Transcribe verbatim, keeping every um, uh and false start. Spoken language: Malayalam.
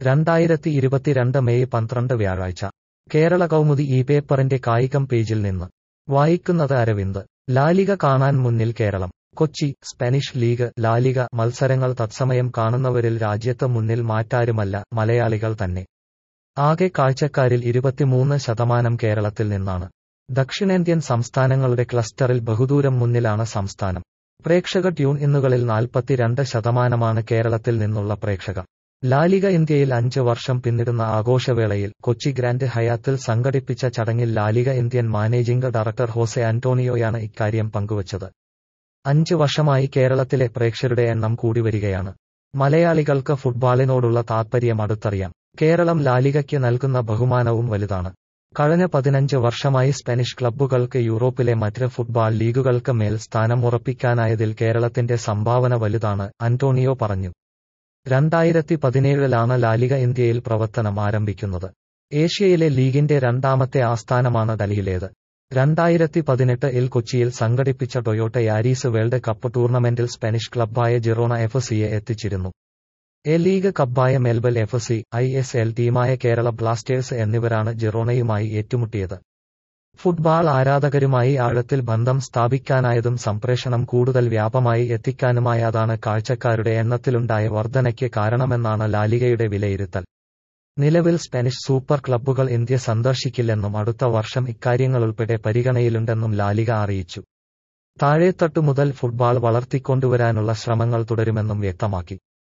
രണ്ടായിരത്തി ഇരുപത്തിരണ്ട് മെയ് പന്ത്രണ്ട് വ്യാഴാഴ്ച കേരള കൗമുദി ഈ പേപ്പറിന്റെ കായികം പേജിൽ നിന്ന് വായിക്കുന്നത് അരവിന്ദ്. ലാലിഗ കാണാൻ മുന്നിൽ Keralam. Kochi. Spanish league, LaLiga മത്സരങ്ങൾ തത്സമയം കാണുന്നവരിൽ രാജ്യത്ത് മുന്നിൽ മാറ്റാരുമല്ല, മലയാളികൾ തന്നെ. ആകെ കാഴ്ചക്കാരിൽ ഇരുപത്തിമൂന്ന് ശതമാനം കേരളത്തിൽ നിന്നാണ്. ദക്ഷിണേന്ത്യൻ സംസ്ഥാനങ്ങളുടെ ക്ലസ്റ്ററിൽ ബഹുദൂരം മുന്നിലാണ് സംസ്ഥാനം. പ്രേക്ഷക ട്യൂൺ ഇന്നുകളിൽ നാൽപ്പത്തിരണ്ട് ശതമാനമാണ് കേരളത്തിൽ നിന്നുള്ള പ്രേക്ഷകർ. ലാലിഗ ഇന്ത്യയിൽ അഞ്ച് വർഷം പിന്നിടുന്ന ആഘോഷവേളയിൽ കൊച്ചി ഗ്രാൻഡ് ഹയാത്തിൽ സംഘടിപ്പിച്ച ചടങ്ങിൽ LaLiga Indian managing director Jose ആന്റോണിയോയാണ് ഇക്കാര്യം പങ്കുവച്ചത്. അഞ്ച് വർഷമായി കേരളത്തിലെ പ്രേക്ഷകരുടെ എണ്ണം കൂടിവരികയാണ്. മലയാളികൾക്ക് ഫുട്ബോളിനോടുള്ള താൽപര്യം അടുത്തറിയാം. കേരളം ലാലിഗയ്ക്ക് നൽകുന്ന ബഹുമാനവും വലുതാണ്. കഴിഞ്ഞ പതിനഞ്ച് വർഷമായി സ്പാനിഷ് ക്ലബ്ബുകൾക്ക് യൂറോപ്പിലെ മറ്റ് ഫുട്ബോൾ ലീഗുകൾക്ക് മേൽ സ്ഥാനം ഉറപ്പിക്കാനായതിൽ കേരളത്തിന്റെ സംഭാവന വലുതാണ്, അന്റോണിയോ പറഞ്ഞു. രണ്ടായിരത്തി പതിനേഴിലാണ് ലാലിഗ ഇന്ത്യയിൽ പ്രവർത്തനം ആരംഭിക്കുന്നത്. ഏഷ്യയിലെ ലീഗിന്റെ രണ്ടാമത്തെ ആസ്ഥാനമാണ് ഡൽഹിയിലേത്. രണ്ടായിരത്തി പതിനെട്ട് ഇൽ കൊച്ചിയിൽ സംഘടിപ്പിച്ച ടൊയോട്ട യാരീസ് വേൾഡ് കപ്പ് ടൂർണമെന്റിൽ സ്പാനിഷ് ക്ലബ്ബായ ജിറോണ എഫ് സിയെ എത്തിച്ചിരുന്നു. എ ലീഗ് ക്ലബ്ബായ Melbourne F C, I S L ടീമായ കേരള ബ്ലാസ്റ്റേഴ്സ് എന്നിവരാണ് ജിറോണയുമായി ഏറ്റുമുട്ടിയത്. ഫുട്ബോൾ ആരാധകരുമായി ആഴത്തിൽ ബന്ധം സ്ഥാപിക്കാനായതും സംപ്രേഷണം കൂടുതൽ വ്യാപകമായി എത്തിക്കാനുമായതാണ് കാഴ്ചക്കാരുടെ എണ്ണത്തിലുണ്ടായ വർധനയ്ക്ക് കാരണമെന്നാണ് ലാലിഗയുടെ വിലയിരുത്തൽ. നിലവിൽ സ്പാനിഷ് സൂപ്പർ ക്ലബ്ബുകൾ ഇന്ത്യ സന്ദർശിക്കില്ലെന്നും അടുത്ത വർഷം ഇക്കാര്യങ്ങളുൾപ്പെടെ പരിഗണനയിലുണ്ടെന്നും ലാലിഗ അറിയിച്ചു. താഴേത്തട്ടു മുതൽ ഫുട്ബോൾ വളർത്തിക്കൊണ്ടുവരാനുള്ള ശ്രമങ്ങൾ തുടരുമെന്നും വ്യക്തമാക്കി.